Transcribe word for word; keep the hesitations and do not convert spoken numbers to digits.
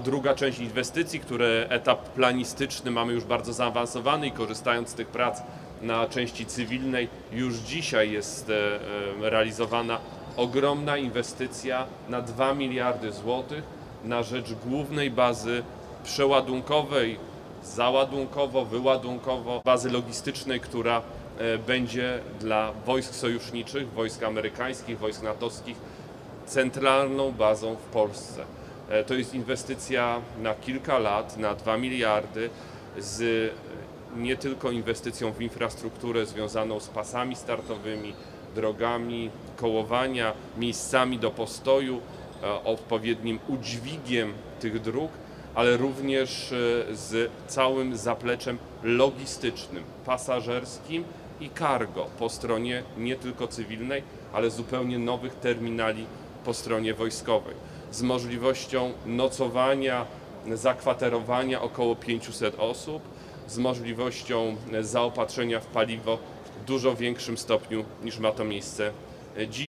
druga część inwestycji, które etap planistyczny mamy już bardzo zaawansowany i korzystając z tych prac na części cywilnej już dzisiaj jest realizowana ogromna inwestycja na dwa miliardy złotych na rzecz głównej bazy przeładunkowej, załadunkowo-wyładunkowo, bazy logistycznej, która będzie dla wojsk sojuszniczych, wojsk amerykańskich, wojsk natowskich centralną bazą w Polsce. To jest inwestycja na kilka lat, na dwa miliardy, z nie tylko inwestycją w infrastrukturę związaną z pasami startowymi, drogami kołowania, miejscami do postoju, odpowiednim udźwigiem tych dróg, ale również z całym zapleczem logistycznym, pasażerskim i cargo po stronie nie tylko cywilnej, ale zupełnie nowych terminali po stronie wojskowej, z możliwością nocowania, zakwaterowania około pięciuset osób, z możliwością zaopatrzenia w paliwo w dużo większym stopniu niż ma to miejsce dziś.